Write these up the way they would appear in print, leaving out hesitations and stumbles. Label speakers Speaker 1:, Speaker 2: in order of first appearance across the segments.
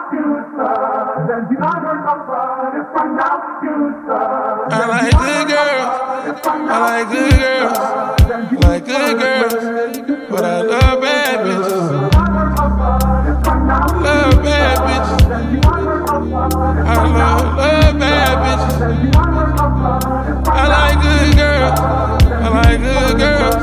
Speaker 1: I like good girls. I like good girls. I like good girls. But I love bad bitches. Love bad bitches. I love bad bitches. I like good girls. I like good girls.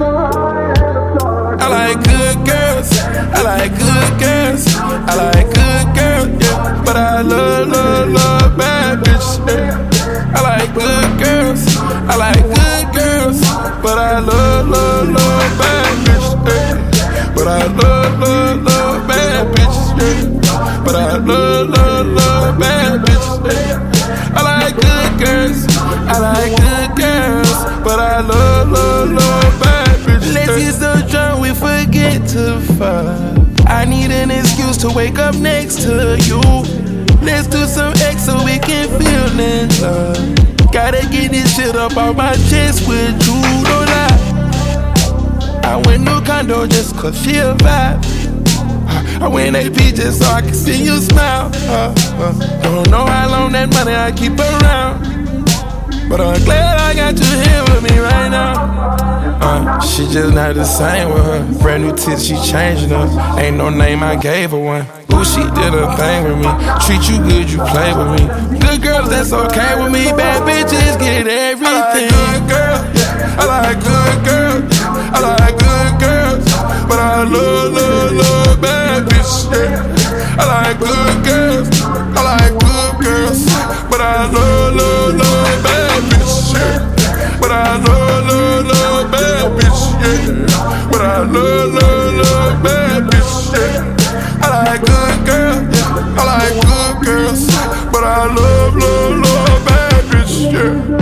Speaker 1: I like good girls. I like good girls. I like good girls, yeah. But I love bad bitches, yeah. I like good girls. I like good girls. But I love bad bitches, yeah. But I love bad bitches, yeah. But I love bad bitches, yeah. I like good girls. I like good girls. But I love bad bitches, yeah. Let's get so drunk we forget to fuck. I need an excuse to wake up next to you. Let's do some X so we can feel in love. Gotta get this shit up off my chest with you, don't lie. I went no condo just cause she a vibe. I went AP just so I can see you smile. Don't know how long that money I keep around, but I'm glad I got you here with me right now. She just not the same with her. Brand new tits, she changing up. Ain't no name, I gave her one. Ooh, she did a thing with me. Treat you good, you play with me. Good girls, that's okay with me. Bad bitches get everything. I like good girls. I like good girls. But I love bad bitches, yeah. I like good girls. I like good girls. But I love bad bitches, yeah. But I love bad bitches, yeah. But I love bad bitches, yeah. I like good girls, yeah. I like good girls. But I love bad bitches, yeah.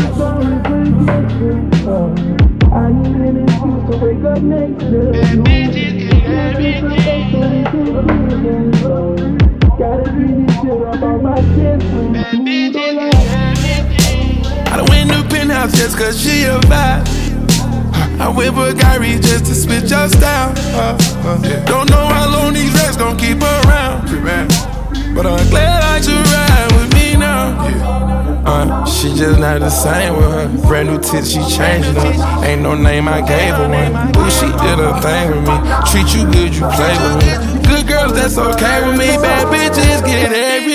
Speaker 1: I need an excuse to wake up next to bad bitches, bad bitches. Gotta get this shit up on my chest. Bad bitches, bad bitches. I done went to penthouse just cause she a vibe. I whip a Gary just to spit your style. Don't know how long these rats gon' keep around, but I'm glad I should ride with me now. She just not the same with her. Brand new tits, she changing up. Ain't no name, I gave her one. Ooh, she did a thing with me. Treat you good, you play with me. Good girls, that's okay with me. Bad bitches get everything.